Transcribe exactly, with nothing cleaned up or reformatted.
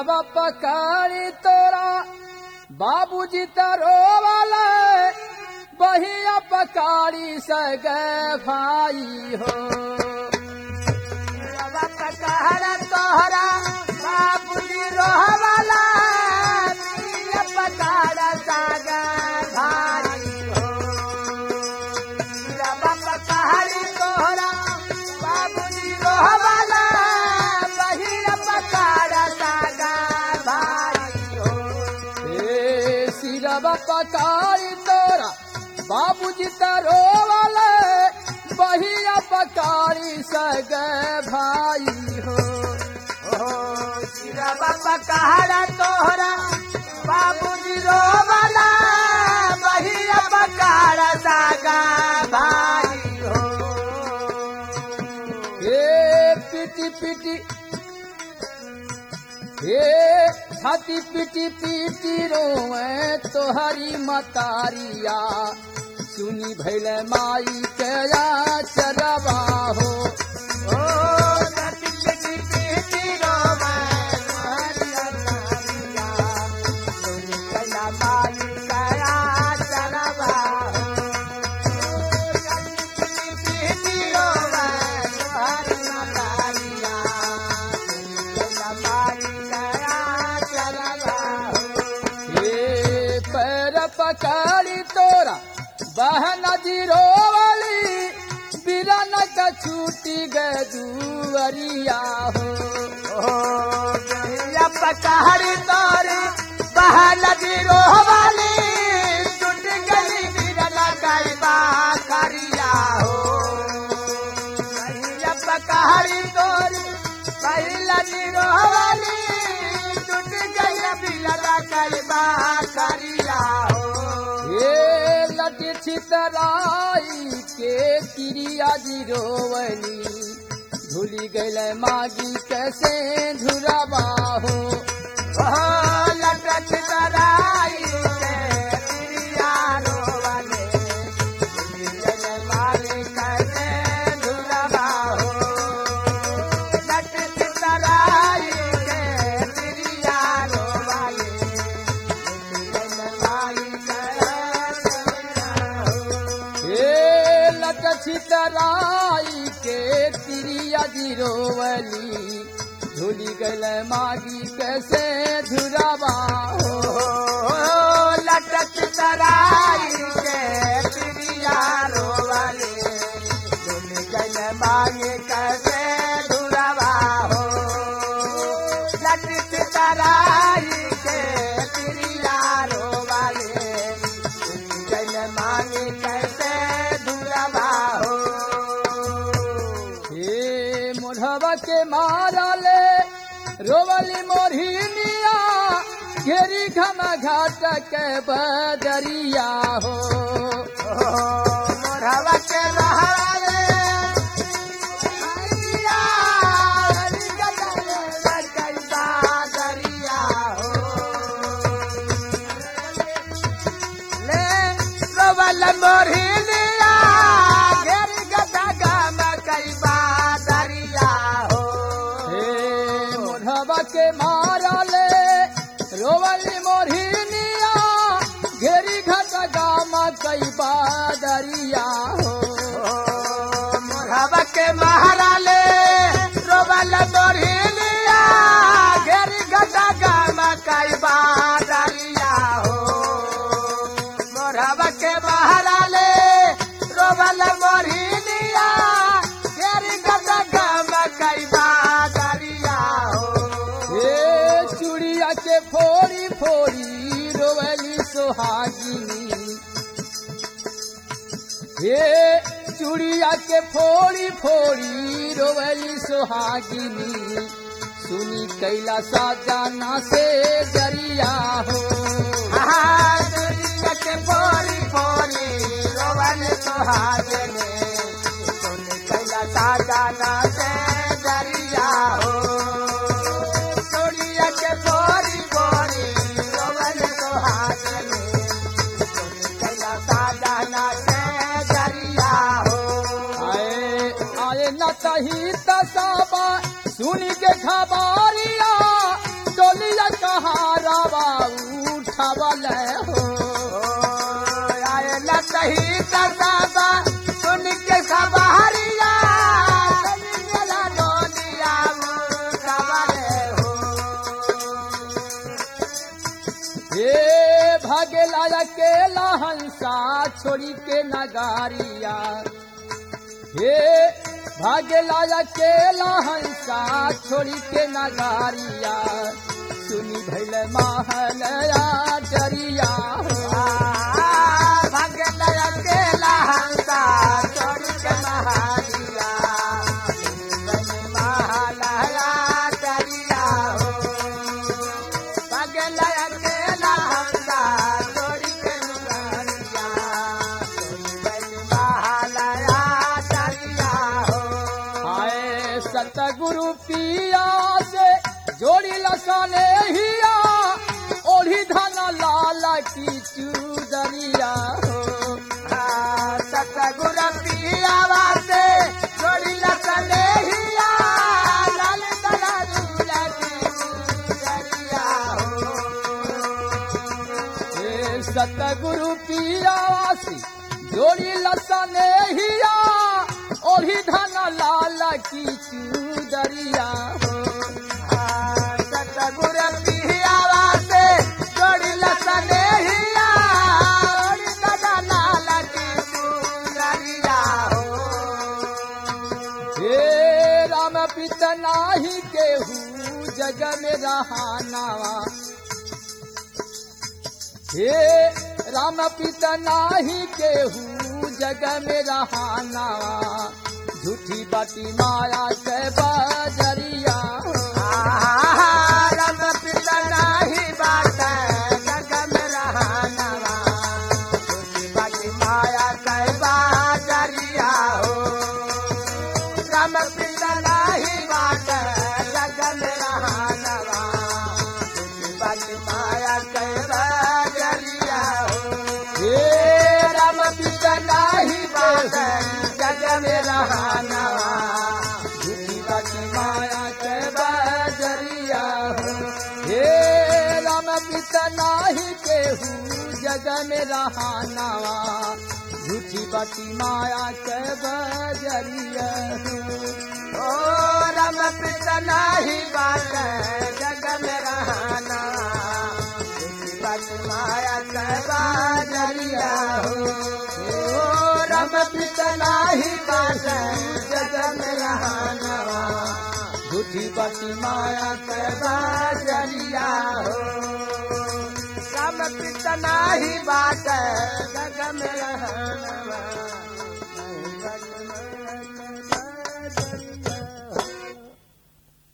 सिरवा पकड़ी तोरा बाबूजी तरो वाला बहिया पकड़ी सगे भाई हो। सिरवा पकड़ तोरा बाबूजी रोवाला बहिया पकड़ सगे भाई हो। सिरवा पकड़ी तोरा बाबूजी रोवाला बहिया पकड़ सगे भाई हो। ए सिरवा पकड़ी तोरा बाबूजी तरो वाला बहिया पकड़ी सगे भाई हो। सिरवा पकड़ तोरा बाबूजी रोवाला बहिया पकड़ सगे भाई हो। ए पिटी पिटी ए छाती पिटी पिटी रोए तोहरी मतारिया सुनी भैल माई के चरवा हो। ओ नदी पिटी पिटी रोवे हरिया नारिया सुनी कैला माई कया चरवा हो। नदी पिटी पिटी रोवे हरिया नारिया सुनी कैला माई कया चरवा हो। ए पैर पकड़ी तोरा बहन जीरो वाली बिरन का छूटी गए दुअरिया हो। गैया पकड़ी तोरी बहन जीरो वाली टूट गई बिरन कैबा करिया हो। गैया पकड़ी तोरी बहन जीरो वाली टूट गई बिरन कैबा करिया हो। ए लटी छितराई के क्रिया जीरोवली भूली गैल मागी कैसे धुराबा हो। लटक तराई के प्रिया रोवले जन मारे कैसे धुरबा हो। लटक तराई के प्रिया रोवले जन मारे कैसे धुरबा हो। ए लट छितराई के क्रिया जीरोवली भूली गैल मागी कैसे धुराबा हो। लटक तराई के प्रिया रोवले जन मारे कैसे धुरबा हो। लटक तराई के प्रिया रोवले जन मारे कैसे धुरबा हो। हे मोढ़वा के मारा ले रोवली मोरहिनिया घेरी घम घाट के बदरिया हो। मोरवा के रहले हरिया गदर कैसा दरिया हो। ले रोवल मोरहिनिया घेरी गदा गम कैबा दरिया हो। हे मोढ़वा के मारा ले रोवली मोरहिनिया घेरी घट गाम कई बादरिया हो। मोरवा के महाराले रोवल मोरहिनिया घेरी गदा गम कैबा दरिया हो। मोरवा के महाराले रोवल मोरहिनिया घेरी गदा गम कैबा दरिया हो। हे चूड़िया के फोड़ी फोड़ी रोवली सोहागिनी हे चूड़िया के फोड़ी फोड़ी रोवली सोहागिनी सुनी कैला सा जाना से जरिया हो। दुनिया के पोरी पोरी रोवन सुहागने सुन कैला साजाना से दरिया हो। दुनिया के पोरी पोरी रोवन सुहागने सुन कैला साजाना से दरिया हो। आए आए न तही तसाबा सुनी के खबारिया डोलिया देखवल हो। आए न सही तसाबा सुन के खबरिया मेला डोलिया मुकाबले हो। हे भागेला अकेला हंसा छोड़ी के नगारिया। हे भागेला अकेला हंसा छोड़ी के नगारिया। सुनी भैल महलया डरिया हो। भागेला अकेला हंसा छोड़ी के नगारिया। महलया डरिया हो। भागेला अकेला हंसा छोड़ी के नगारिया। महलया डरिया हो। आए सतगुरु पिया से जोड़ी लसाने हिया ओढ़ी धन लाल की चूदरिया हो। सतगुर पियावा से जोड़ी लसने हिया लाल दरिया की चूदरिया हो। हे सतगुरु पिया से जोड़ी लसाने हिया ओढ़ी धन लाल की चूदरिया हो। सतगुर पियावा से जोड़ी लसने हिया ओढ़ी धन लाल की चूदरिया हो। हे राम पित नाही केहू जग में रहानावा। हे राम पित नाही केहू जग में रहानावा। झूठी बाटी माया के बजरिया हो। राम पिता नाही बात जग में रहानवा। झूठी बाटी माया कै बाजरिया हो। राम पिता नाही बात जग में रहानवा। झूठी बाटी माया कै बाजरिया हो। हे राम पिता नाही बात जग में रहानवा। झूठी बाटी माया के बजरिया हो। हे राम पित नाही केहू जग में रहानावा। झूठी बाटी माया के बजरिया हो। ओ राम पिता नाही बात जग में रहाना। झूठी बाटी माया कै बाजरिया हो। ओ राम पिता नाही बात जग में रहाना। झूठी बाटी माया के बाजरिया हो। राम पिता नाही बात जग में रहाना।